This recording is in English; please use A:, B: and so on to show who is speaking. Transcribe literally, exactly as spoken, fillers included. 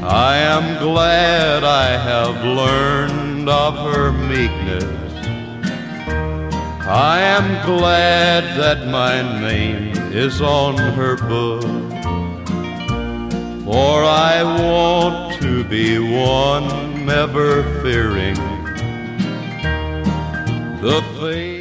A: I am glad I have learned of her meekness. I am glad that my name is on her book, for I want to be one never fearing the fate